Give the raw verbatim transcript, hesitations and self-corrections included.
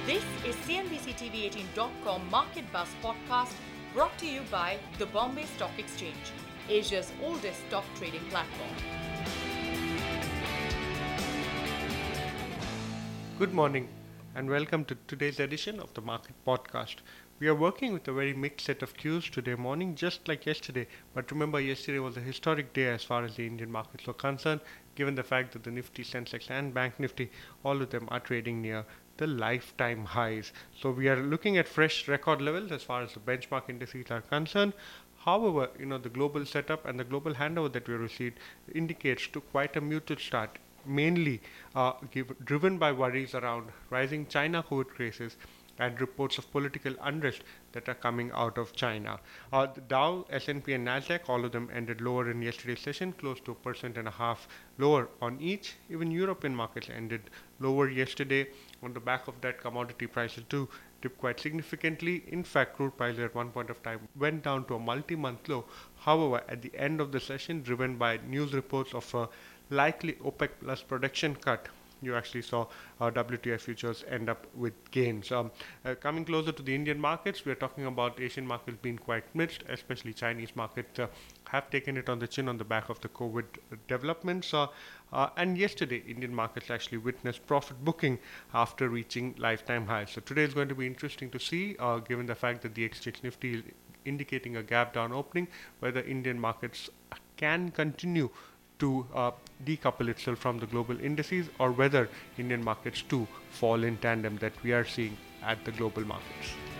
This is C N B C T V eighteen dot com Market Buzz podcast brought to you by the Bombay Stock Exchange, Asia's oldest stock trading platform. Good morning and welcome to today's edition of the Market Podcast. We are working with a very mixed set of cues today morning, just like yesterday. But remember, yesterday was a historic day as far as the Indian markets were concerned, given the fact that the Nifty, Sensex and Bank Nifty, all of them are trading near the lifetime highs. So we are looking at fresh record levels as far as the benchmark indices are concerned. However, you know, the global setup and the global handover that we received indicates to quite a muted start, mainly uh, give, driven by worries around rising China COVID cases and reports of political unrest that are coming out of China. Uh, the Dow, S and P and Nasdaq, all of them ended lower in yesterday's session, close to a percent and a half lower on each. Even European markets ended lower yesterday. On the back of that, commodity prices too dipped quite significantly. In fact, crude prices at one point of time went down to a multi-month low. However, at the end of the session, driven by news reports of a likely OPEC plus production cut, you actually saw uh, W T I futures end up with gains. Um, uh, coming closer to the Indian markets, we are talking about Asian markets being quite mixed, especially Chinese markets uh, have taken it on the chin on the back of the COVID developments. Uh, uh, and yesterday, Indian markets actually witnessed profit booking after reaching lifetime highs. So today is going to be interesting to see, uh, given the fact that the exchange Nifty is indicating a gap down opening, whether Indian markets can continue to uh, decouple itself from the global indices, or whether Indian markets too fall in tandem that we are seeing at the global markets.